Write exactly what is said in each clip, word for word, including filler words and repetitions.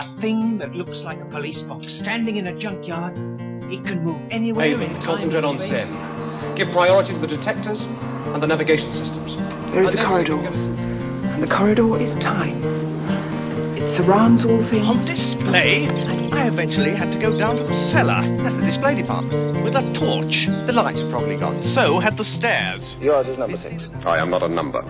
A thing that looks like a police box standing in a junkyard. It can move anywhere. Haven, concentrate on Sen. Give priority to the detectors and the navigation systems. There is a corridor, and the corridor is time. It surrounds all things. On display, I eventually had to go down to the cellar. That's the display department. With a torch. The lights are probably gone. So had the stairs. Yours is number six. I am not a number.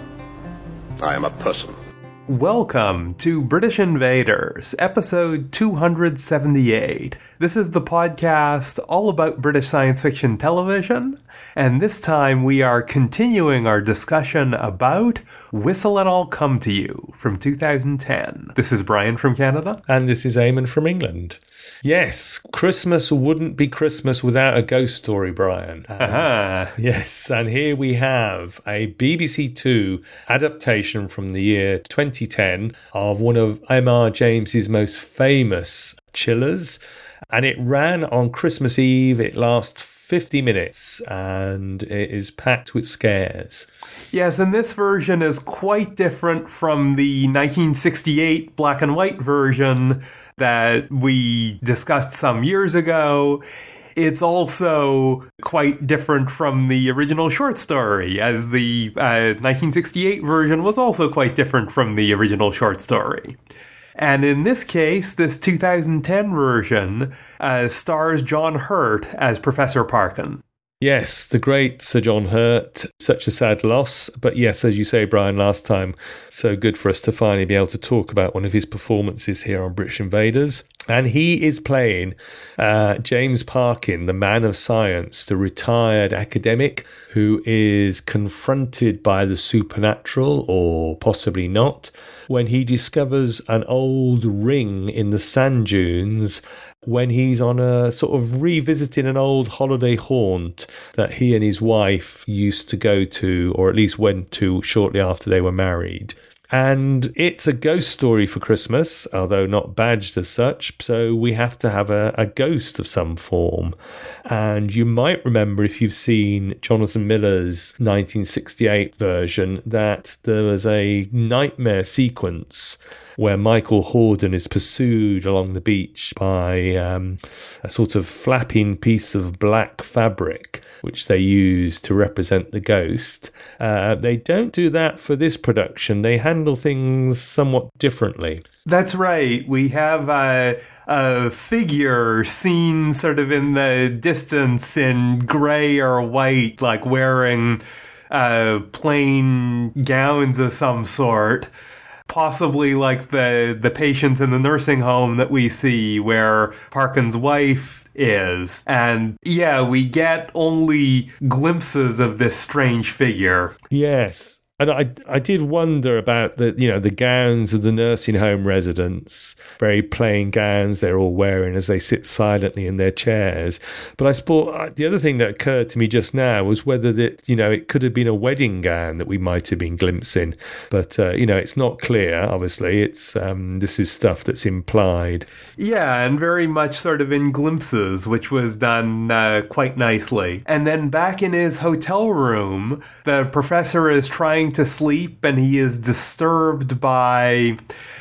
I am a person. Welcome to British Invaders, episode two hundred seventy-eight. This is the podcast all about British science fiction television, and this time we are continuing our discussion about Whistle and I'll Come to You from two thousand ten. This is Brian from Canada. And this is Eamon from England. Yes, Christmas wouldn't be Christmas without a ghost story, Brian. Um, uh-huh. Yes, and here we have a B B C Two adaptation from the year twenty ten of one of M R James's most famous chillers, and it ran on Christmas Eve. It lasts fifty minutes, and it is packed with scares. Yes, and this version is quite different from the nineteen sixty-eight black and white version that we discussed some years ago. It's also quite different from the original short story, as the uh, nineteen sixty-eight version was also quite different from the original short story. And in this case, this two thousand ten version uh, stars John Hurt as Professor Parkin. Yes, the great Sir John Hurt. Such a sad loss. But yes, as you say, Brian, last time, so good for us to finally be able to talk about one of his performances here on British Invaders. And he is playing uh, James Parkin, the man of science, the retired academic who is confronted by the supernatural, or possibly not, when he discovers an old ring in the sand dunes when he's on a sort of revisiting an old holiday haunt that he and his wife used to go to, or at least went to shortly after they were married. And it's a ghost story for Christmas, although not badged as such, so we have to have a, a ghost of some form. And you might remember, if you've seen Jonathan Miller's nineteen sixty-eight version, that there was a nightmare sequence where Michael Hordern is pursued along the beach by um, a sort of flapping piece of black fabric, which they use to represent the ghost. Uh, they don't do that for this production. They handle things somewhat differently. That's right. We have a, a figure seen sort of in the distance in gray or white, like wearing uh, plain gowns of some sort. Possibly like the, the patients in the nursing home that we see where Parkin's wife is. And yeah, we get only glimpses of this strange figure. Yes. And I I did wonder about the, you know, the gowns of the nursing home residents, very plain gowns they're all wearing as they sit silently in their chairs. But I suppose the other thing that occurred to me just now was whether that, you know, it could have been a wedding gown that we might have been glimpsing. But, uh, you know, it's not clear, obviously. It's um, this is stuff that's implied. Yeah, and very much sort of in glimpses, which was done uh, quite nicely. And then back in his hotel room, the professor is trying to sleep, and he is disturbed by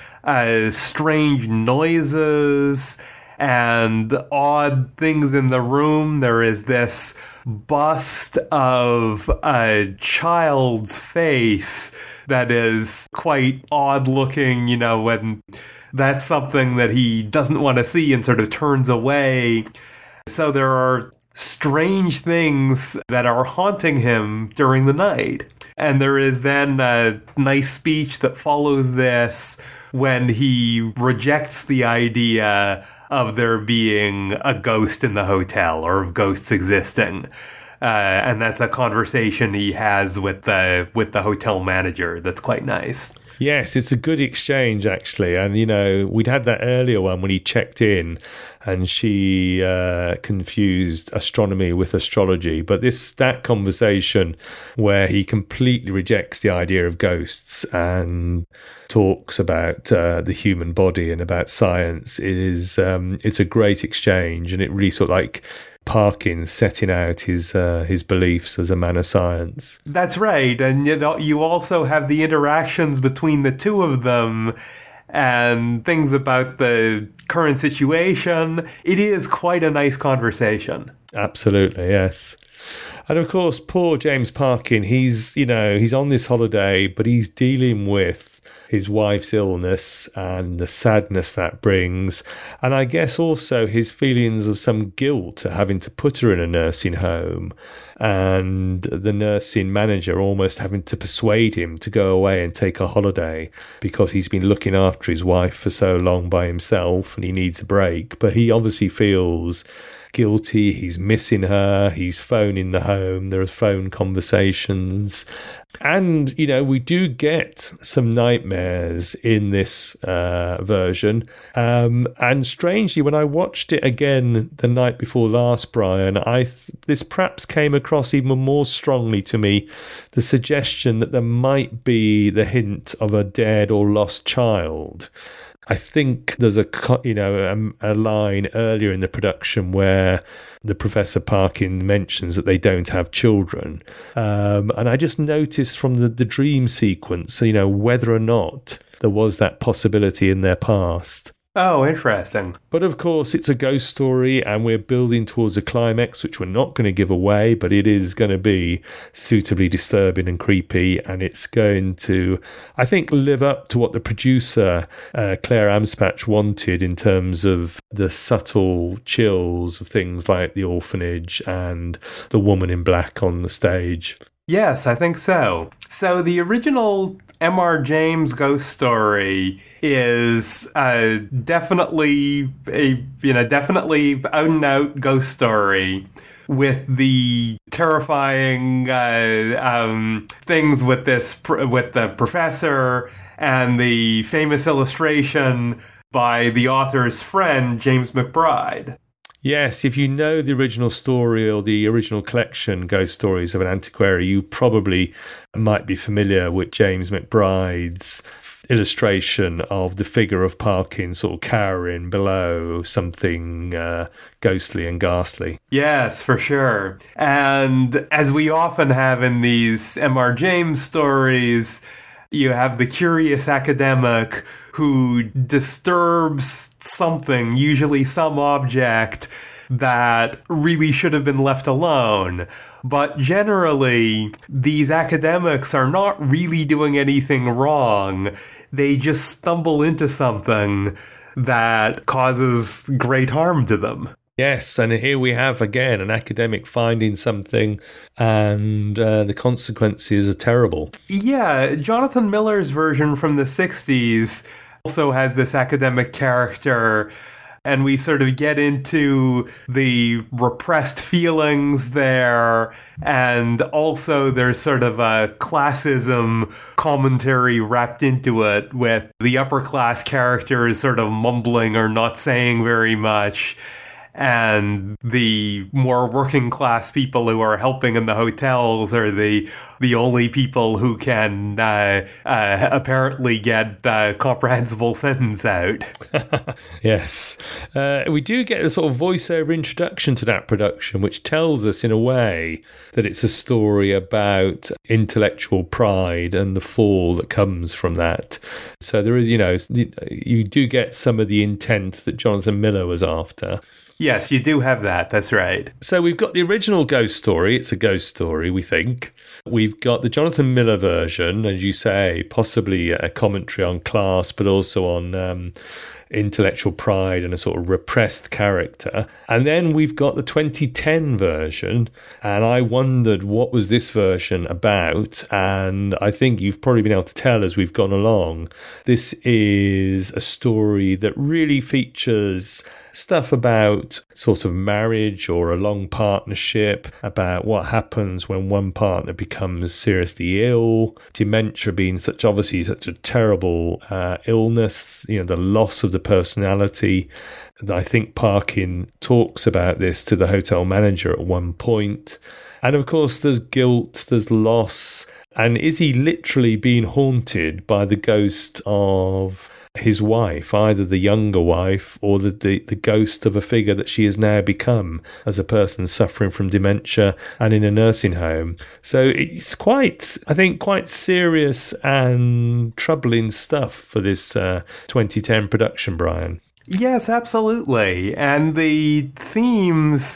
uh, strange noises and odd things in the room. There is this bust of a child's face that is quite odd looking, you know, and that's something that he doesn't want to see and sort of turns away. So there are strange things that are haunting him during the night. And there is then a nice speech that follows this when he rejects the idea of there being a ghost in the hotel or of ghosts existing. Uh, and that's a conversation he has with the with the hotel manager that's quite nice. Yes, it's a good exchange, actually. And, you know, we'd had that earlier one when he checked in and she uh, confused astronomy with astrology. But this that conversation where he completely rejects the idea of ghosts and talks about uh, the human body and about science is um, it's a great exchange. And it really sort of like Parkin setting out his uh, his beliefs as a man of science. That's right. And you know, you also have the interactions between the two of them and things about the current situation. It is quite a nice conversation. Absolutely, yes. And of course, poor James Parkin, he's, you know, he's on this holiday, but he's dealing with his wife's illness and the sadness that brings. And I guess also his feelings of some guilt at having to put her in a nursing home, and the nursing manager almost having to persuade him to go away and take a holiday because he's been looking after his wife for so long by himself and he needs a break. But he obviously feels guilty. He's missing her. He's phoning the home. There are phone conversations. And, you know, we do get some nightmares in this uh, version. Um, and strangely, when I watched it again the night before last, Brian, I th- this perhaps came across even more strongly to me, the suggestion that there might be the hint of a dead or lost child. I think there's a, you know, a, a line earlier in the production where the Professor Parkin mentions that they don't have children. Um, and I just noticed from the, the dream sequence, you know, whether or not there was that possibility in their past. Oh, interesting. But of course, it's a ghost story and we're building towards a climax, which we're not going to give away, but it is going to be suitably disturbing and creepy. And it's going to, I think, live up to what the producer, uh, Claire Amspatch, wanted in terms of the subtle chills of things like the orphanage and the woman in black on the stage. Yes, I think so. So the original M R James ghost story is uh, definitely a you know definitely out and out ghost story with the terrifying uh, um, things with this pr- with the professor and the famous illustration by the author's friend James McBride. Yes, if you know the original story or the original collection, Ghost Stories of an Antiquary, you probably might be familiar with James McBride's illustration of the figure of Parkin sort of cowering below something uh, ghostly and ghastly. Yes, for sure. And as we often have in these M R James stories, you have the curious academic who disturbs something, usually some object, that really should have been left alone. But generally, these academics are not really doing anything wrong. They just stumble into something that causes great harm to them. Yes, and here we have, again, an academic finding something, and uh, the consequences are terrible. Yeah, Jonathan Miller's version from the sixties also has this academic character, and we sort of get into the repressed feelings there, and also there's sort of a classism commentary wrapped into it, with the upper class characters sort of mumbling or not saying very much, and the more working class people who are helping in the hotels are the the only people who can uh, uh, apparently get a comprehensible sentence out. Yes. Uh, we do get a sort of voiceover introduction to that production, which tells us in a way that it's a story about intellectual pride and the fall that comes from that. So there is, you know, you do get some of the intent that Jonathan Miller was after. Yes, you do have that. That's right. So we've got the original ghost story. It's a ghost story, we think. We've got the Jonathan Miller version, as you say, possibly a commentary on class, but also on um, intellectual pride and a sort of repressed character. And then we've got the twenty ten version, and I wondered what was this version about, and I think you've probably been able to tell as we've gone along. This is a story that really features stuff about sort of marriage or a long partnership, about what happens when one partner becomes seriously ill, dementia being such obviously such a terrible uh, illness, you know, the loss of the personality. I think Parkin talks about this to the hotel manager at one point. And of course, there's guilt, there's loss. And is he literally being haunted by the ghost of his wife, either the younger wife or the, the, the ghost of a figure that she has now become as a person suffering from dementia and in a nursing home. So it's quite, I think, quite serious and troubling stuff for this uh, twenty ten production, Brian. Yes, absolutely. And the themes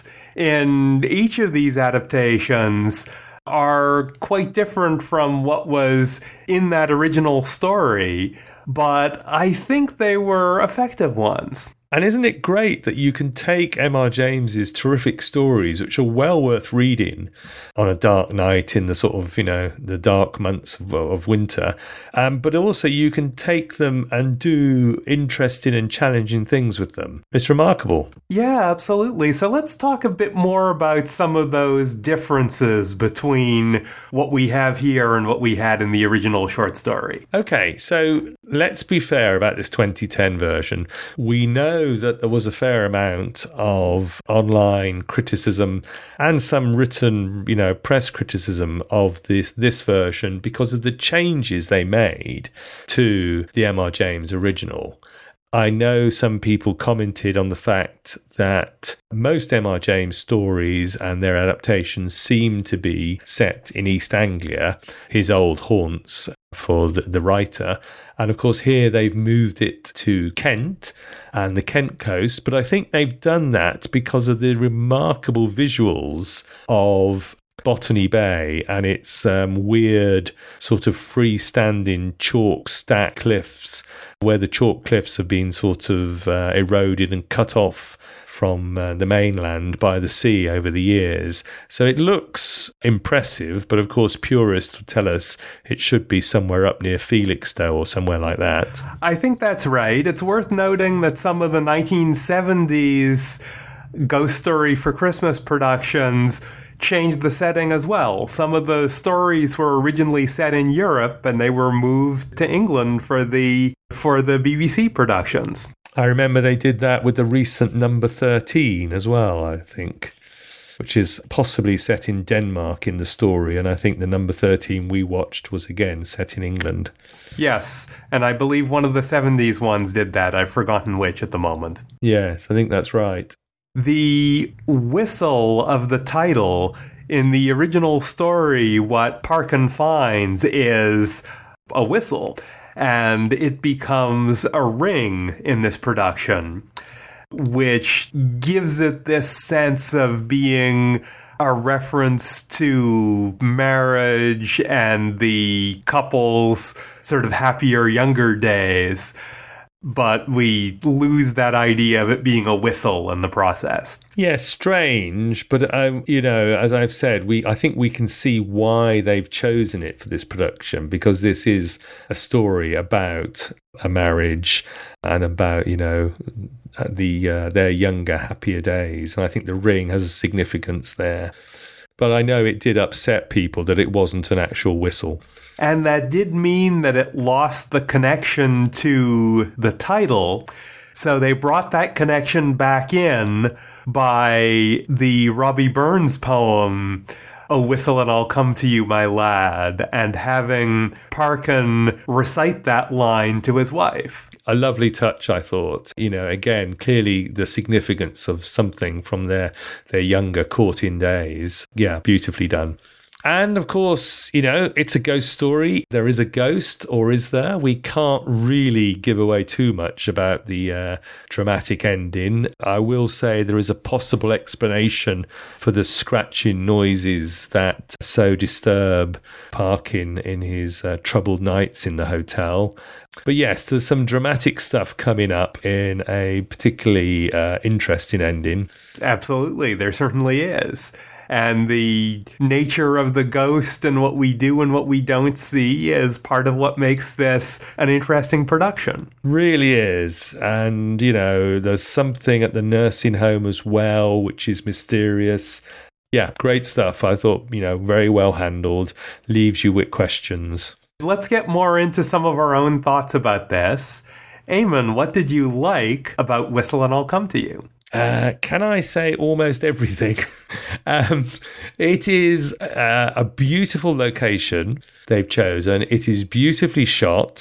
in each of these adaptations are quite different from what was in that original story, but I think they were effective ones. And isn't it great that you can take M R James's terrific stories, which are well worth reading on a dark night in the sort of, you know, the dark months of, of winter, um, but also you can take them and do interesting and challenging things with them. It's remarkable. Yeah, absolutely. So let's talk a bit more about some of those differences between what we have here and what we had in the original short story. Okay, so let's be fair about this twenty ten version. We know that there was a fair amount of online criticism and some written, you know, press criticism of this this version because of the changes they made to the M R James original. I know some people commented on the fact that most M R James stories and their adaptations seem to be set in East Anglia, his old haunts for the, the writer. And of course, here they've moved it to Kent and the Kent coast. But I think they've done that because of the remarkable visuals of Botany Bay and its um, weird sort of freestanding chalk stack cliffs, where the chalk cliffs have been sort of uh, eroded and cut off from uh, the mainland by the sea over the years. So it looks impressive, but of course purists would tell us it should be somewhere up near Felixstowe or somewhere like that. I think that's right. It's worth noting that some of the nineteen seventies Ghost Story for Christmas productions changed the setting as well. Some of the stories were originally set in Europe and they were moved to England for the for the B B C productions. I remember they did that with the recent number thirteen as well, I think, which is possibly set in Denmark in the story. And I think the number thirteen we watched was again set in England. Yes, and I believe one of the seventies ones did that. I've forgotten which at the moment. Yes, I think that's right. The whistle of the title in the original story, what Parkin finds is a whistle, and it becomes a ring in this production, which gives it this sense of being a reference to marriage and the couple's sort of happier younger days. But we lose that idea of it being a whistle in the process. Yeah, strange, but um, you know, as I've said, we I think we can see why they've chosen it for this production, because this is a story about a marriage and about, you know, the uh, their younger, happier days, and I think the ring has a significance there. But I know it did upset people that it wasn't an actual whistle. And that did mean that it lost the connection to the title. So they brought that connection back in by the Robbie Burns poem, "Oh, whistle and I'll come to you, my lad," and having Parkin recite that line to his wife. A lovely touch, I thought. You know, again, clearly the significance of something from their, their younger courting days. Yeah, beautifully done. And of course, you know, it's a ghost story. There is a ghost, or is there? We can't really give away too much about the uh, dramatic ending. I will say there is a possible explanation for the scratching noises that so disturb Parkin in his uh, troubled nights in the hotel. But yes, there's some dramatic stuff coming up in a particularly uh, interesting ending. Absolutely, there certainly is. And the nature of the ghost and what we do and what we don't see is part of what makes this an interesting production. Really is. And, you know, there's something at the nursing home as well, which is mysterious. Yeah, great stuff. I thought, you know, very well handled. Leaves you with questions. Let's get more into some of our own thoughts about this. Eamon, what did you like about Whistle and I'll Come to You? Uh, can I say almost everything? um, it is uh, a beautiful location they've chosen. It is beautifully shot.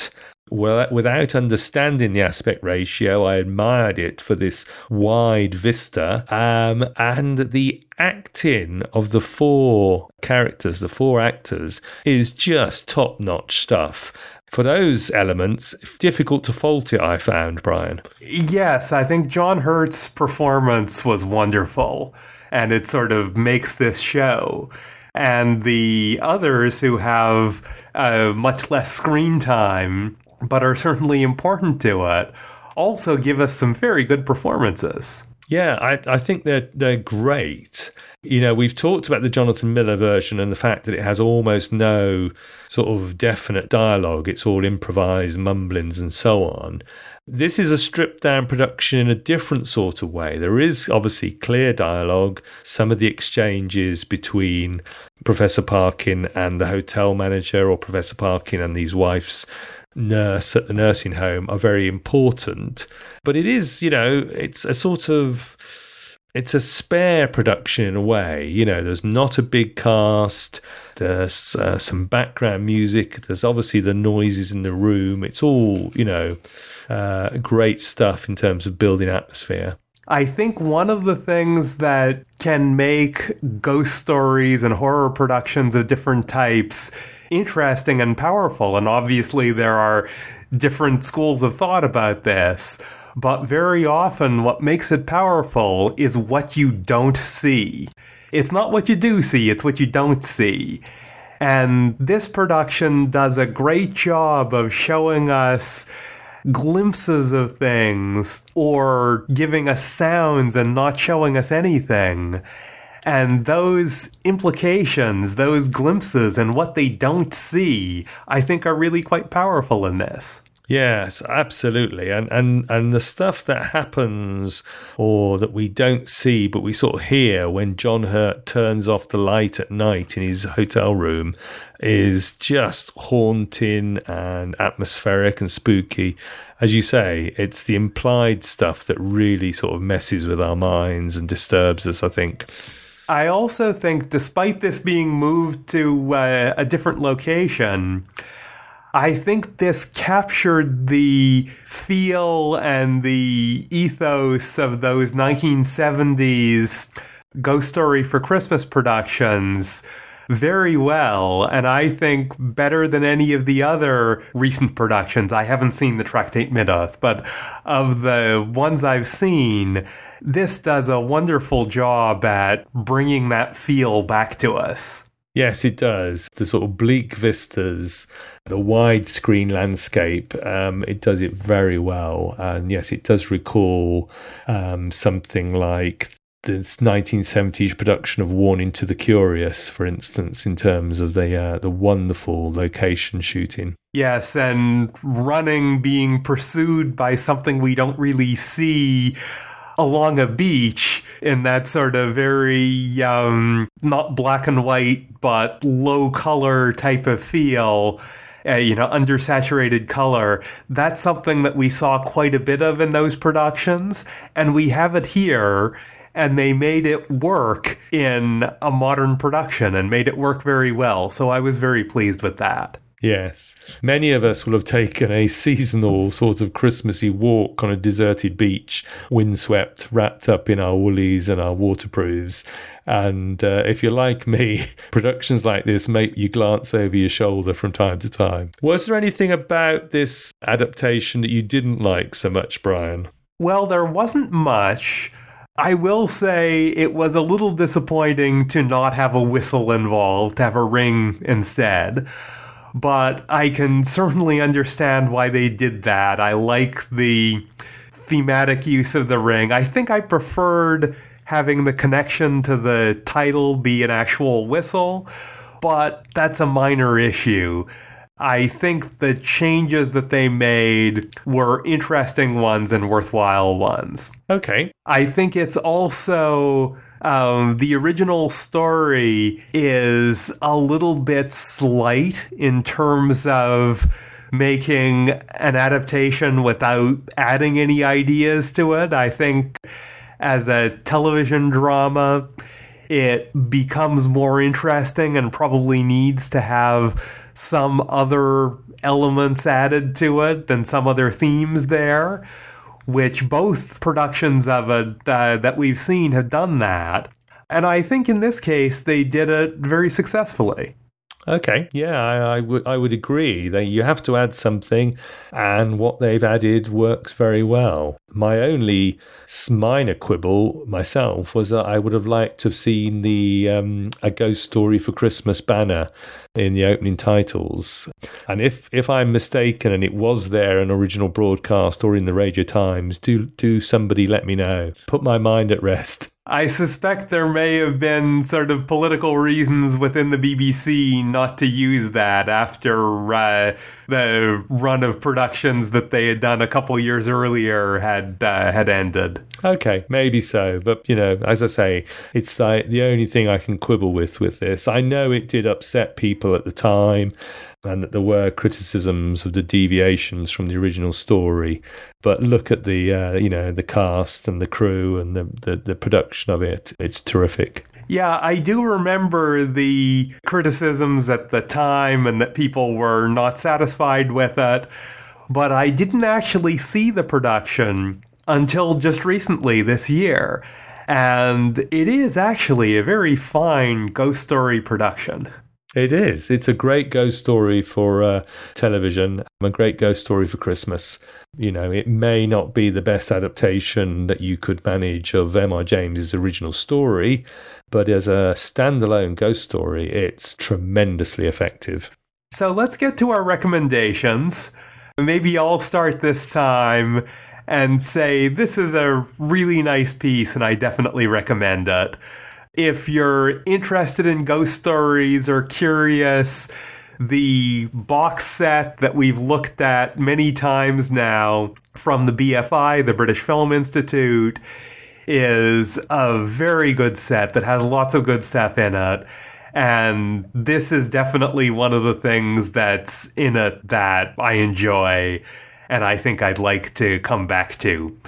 well, without understanding the aspect ratio, I admired it for this wide vista. Um, and the acting of the four characters, the four actors, is just top-notch stuff. For those elements, difficult to fault it, I found, Brian. Yes, I think John Hurt's performance was wonderful, and it sort of makes this show. And the others who have uh, much less screen time, but are certainly important to it, also give us some very good performances. Yeah, I, I think they're they're great. You know, we've talked about the Jonathan Miller version and the fact that it has almost no sort of definite dialogue. It's all improvised mumblings and so on. This is a stripped-down production in a different sort of way. There is obviously clear dialogue. Some of the exchanges between Professor Parkin and the hotel manager, or Professor Parkin and his wife's nurse at the nursing home, are very important. But it is, you know, it's a sort of... It's a spare production in a way. You know, there's not a big cast. There's uh, some background music. There's obviously the noises in the room. It's all, you know, uh, great stuff in terms of building atmosphere. I think one of the things that can make ghost stories and horror productions of different types interesting and powerful, and obviously there are different schools of thought about this, but very often what makes it powerful is what you don't see. It's not what you do see, it's what you don't see. And this production does a great job of showing us glimpses of things, or giving us sounds and not showing us anything. And those implications, those glimpses, and what they don't see, I think are really quite powerful in this. Yes, absolutely. And, and and the stuff that happens, or that we don't see but we sort of hear when John Hurt turns off the light at night in his hotel room, is just haunting and atmospheric and spooky. As you say, it's the implied stuff that really sort of messes with our minds and disturbs us, I think. I also think, despite this being moved to uh, a different location, I think this captured the feel and the ethos of those nineteen seventies Ghost Story for Christmas productions very well, and I think better than any of the other recent productions. I haven't seen the Tractate Midoth, but of the ones I've seen, this does a wonderful job at bringing that feel back to us. Yes, it does. The sort of bleak vistas, the widescreen landscape, um, it does it very well. And yes, it does recall um, something like this nineteen seventies production of Warning to the Curious, for instance, in terms of the uh, the wonderful location shooting. Yes, and running, being pursued by something we don't really see along a beach in that sort of very, um, not black and white, but low color type of feel. Uh, you know, undersaturated color. That's something that we saw quite a bit of in those productions, and we have it here. And they made it work in a modern production and made it work very well. So I was very pleased with that. Yes. Many of us will have taken a seasonal sort of Christmassy walk on a deserted beach, windswept, wrapped up in our woolies and our waterproofs. And uh, if you're like me, productions like this make you glance over your shoulder from time to time. Was there anything about this adaptation that you didn't like so much, Brian? Well, there wasn't much. I will say it was a little disappointing to not have a whistle involved, to have a ring instead. But I can certainly understand why they did that. I like the thematic use of the ring. I think I preferred having the connection to the title be an actual whistle, but that's a minor issue. I think the changes that they made were interesting ones and worthwhile ones. Okay. I think it's also... Um, the original story is a little bit slight in terms of making an adaptation without adding any ideas to it. I think as a television drama, it becomes more interesting and probably needs to have some other elements added to it and some other themes there, which both productions of it uh, that we've seen have done that. And I think in this case, they did it very successfully. Okay, yeah, I, I would I would agree that you have to add something, and what they've added works very well. My only minor quibble myself was that I would have liked to have seen the um, A Ghost Story for Christmas banner in the opening titles. And if if I'm mistaken and it was there an original broadcast or in the Radio Times, do do somebody let me know. Put my mind at rest. I suspect there may have been sort of political reasons within the B B C not to use that after uh, the run of productions that they had done a couple years earlier had uh, had ended. Okay, maybe so. But, you know, as I say, it's the, the only thing I can quibble with with this. I know it did upset people at the time, and that there were criticisms of the deviations from the original story. But look at the, uh, you know, the cast and the crew and the, the, the production of it. It's terrific. Yeah, I do remember the criticisms at the time and that people were not satisfied with it. But I didn't actually see the production until just recently this year. And it is actually a very fine ghost story production. It is. It's a great ghost story for uh, television, a great ghost story for Christmas. You know, it may not be the best adaptation that you could manage of M R James's original story, but as a standalone ghost story, it's tremendously effective. So let's get to our recommendations. Maybe I'll start this time and say this is a really nice piece and I definitely recommend it. If you're interested in ghost stories or curious, the box set that we've looked at many times now from the B F I, the British Film Institute, is a very good set that has lots of good stuff in it. And this is definitely one of the things that's in it that I enjoy and I think I'd like to come back to.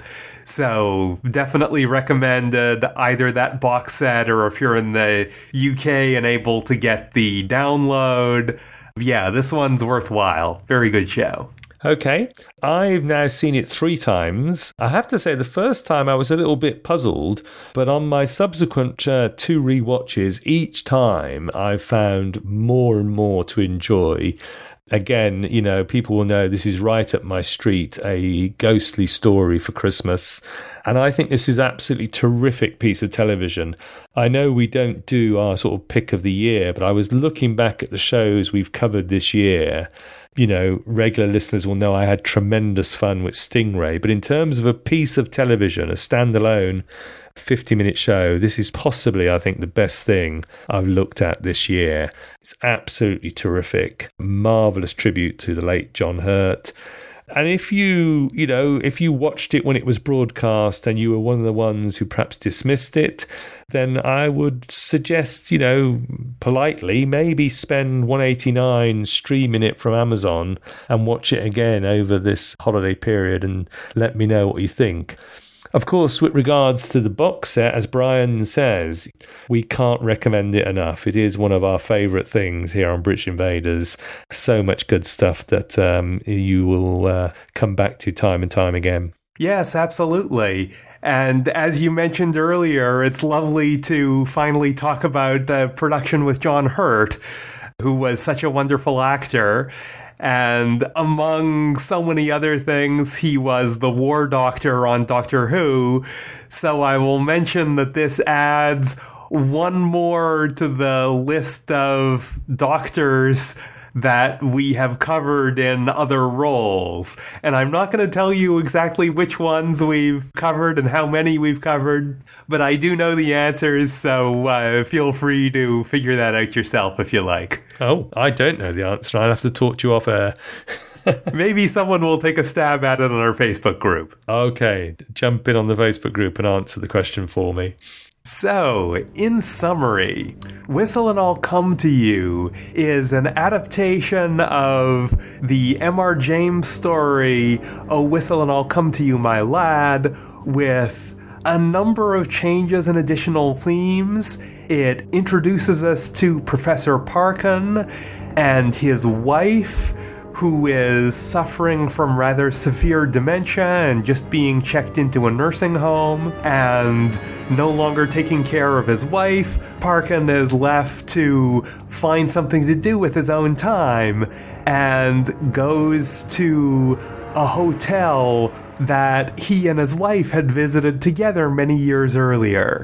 So definitely recommended either that box set or if you're in the U K and able to get the download. Yeah, this one's worthwhile. Very good show. Okay, I've now seen it three times. I have to say the first time I was a little bit puzzled, but on my subsequent uh, two rewatches, each time I've found more and more to enjoy. Again, you know, people will know this is right up my street, a ghostly story for Christmas. And I think this is absolutely terrific piece of television. I know we don't do our sort of pick of the year, but I was looking back at the shows we've covered this year. You know, regular listeners will know I had tremendous fun with Stingray. But in terms of a piece of television, a standalone fifty-minute show, this is possibly, I think, the best thing I've looked at this year. It's absolutely terrific. Marvellous tribute to the late John Hurt. And if you, you know, if you watched it when it was broadcast and you were one of the ones who perhaps dismissed it, then I would suggest, you know, politely, maybe spend one hundred eighty-nine dollars streaming it from Amazon and watch it again over this holiday period and let me know what you think. Of course, with regards to the box set, as Brian says, we can't recommend it enough. It is one of our favourite things here on British Invaders. So much good stuff that um, you will uh, come back to time and time again. Yes, absolutely. And as you mentioned earlier, it's lovely to finally talk about uh, production with John Hurt, who was such a wonderful actor. And among so many other things, he was the war doctor on Doctor Who. So I will mention that this adds one more to the list of doctors that we have covered in other roles. And I'm not going to tell you exactly which ones we've covered and how many we've covered, but I do know the answers, so uh, feel free to figure that out yourself if you like. Oh, I don't know the answer. I'll have to talk to you off air. Maybe someone will take a stab at it on our Facebook group. Okay, jump in on the Facebook group and answer the question for me. So, in summary, Whistle and I'll Come to You is an adaptation of the M R James story, Oh Whistle and I'll Come to You, My Lad, with a number of changes and additional themes. It introduces us to Professor Parkin and his wife, who is suffering from rather severe dementia and just being checked into a nursing home and no longer taking care of his wife. Parkin is left to find something to do with his own time and goes to a hotel that he and his wife had visited together many years earlier.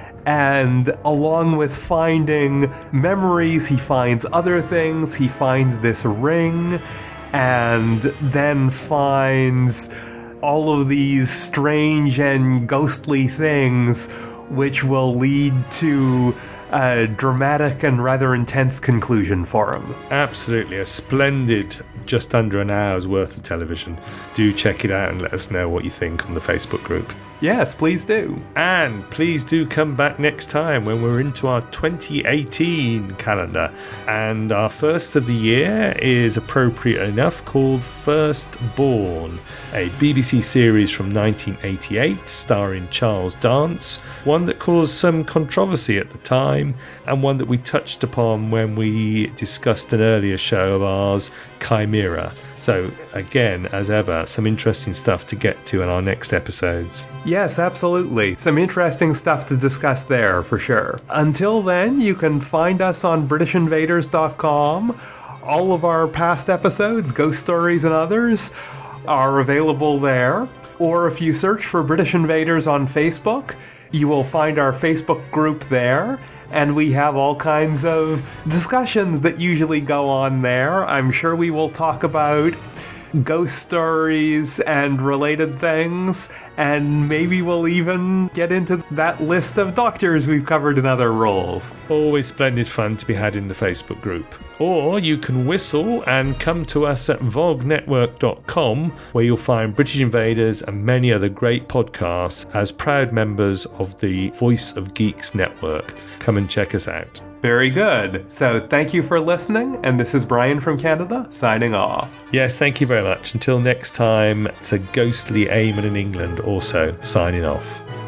And along with finding memories, he finds other things. He finds this ring and then finds all of these strange and ghostly things, which will lead to a dramatic and rather intense conclusion for him. Absolutely. A splendid, just under an hour's worth of television. Do check it out and let us know what you think on the Facebook group. Yes, please do. And please do come back next time when we're into our twenty eighteen calendar. And our first of the year is appropriate enough, called Firstborn, a B B C series from nineteen eighty-eight starring Charles Dance, one that caused some controversy at the time and one that we touched upon when we discussed an earlier show of ours, Chimera. So again, as ever, some interesting stuff to get to in our next episodes. Yes, absolutely. Some interesting stuff to discuss there, for sure. Until then, you can find us on British Invaders dot com. All of our past episodes, Ghost Stories and others, are available there. Or if you search for British Invaders on Facebook, you will find our Facebook group there. And we have all kinds of discussions that usually go on there. I'm sure we will talk about ghost stories and related things, and maybe we'll even get into that list of doctors we've covered in other roles. Always splendid fun to be had in the Facebook group. Or you can whistle and come to us at vog network dot com, where you'll find British Invaders and many other great podcasts as proud members of the Voice of Geeks network. Come and check us out. Very good. So thank you for listening, and this is Brian from Canada, signing off. Yes, thank you very much. Until next time, it's a ghostly Eamon in England also signing off.